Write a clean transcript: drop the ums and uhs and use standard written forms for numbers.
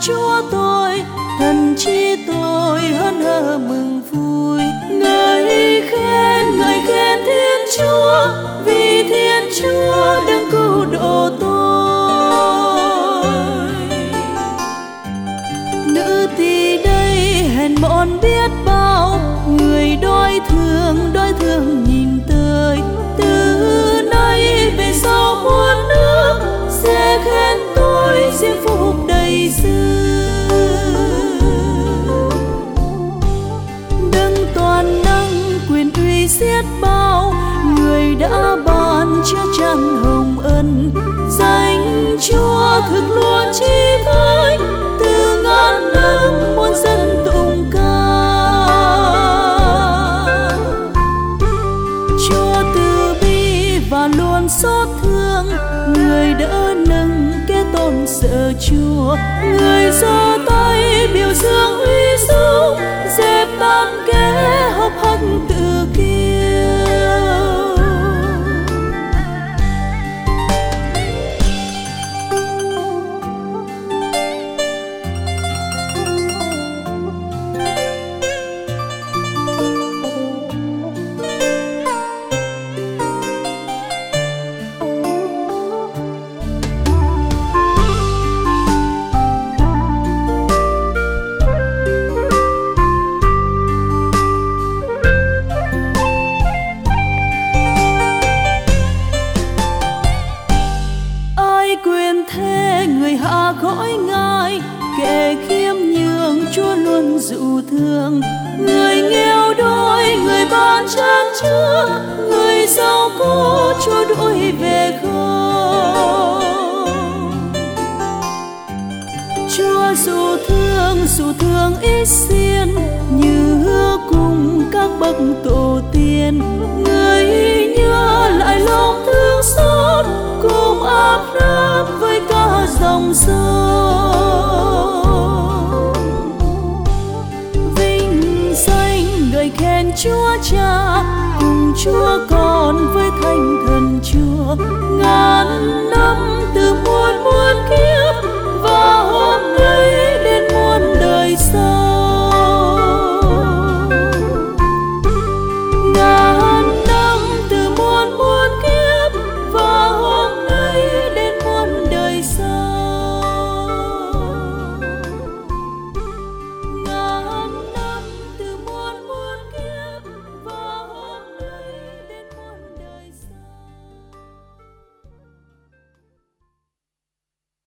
Chúa tôi, thần chi tôi hân hờ mừng vui. Ngợi khen Thiên Chúa, vì Thiên Chúa đang cứu độ tôi. Nữ tỳ đây hèn mọn biết bao, người đói thương nhìn tới. Từ nay về sau muôn nước sẽ khen tôi diễm phúc đầy dư. Đấng toàn năng quyền uy xiết bao, người đã ban chứa chan hồng ân. Danh Chúa thực luôn chi tới, từ ngàn năm muôn dân tụng ca. Chúa từ bi và luôn xót thương, người đỡ nâng kẻ tôn sợ Chúa. Người giơ tay biểu dương uy dũng, dẹp tan kẻ hốc hách tự kiêu. Quyền thế người hạ cõi Ngài, kẻ khiêm nhường Chúa luôn dịu thương. Người nghèo đói người ban chan chứa, người giàu có Chúa đuổi về không. Chúa dù thương ít xiên, như hứa cùng các bậc tổ tiên. Người nhớ lại lòng thương xót cùng Áp-rám với cả dòng sông. Vinh danh ngợi khen Chúa Cha cùng Chúa Con với Thánh Thần Chúa. Ngàn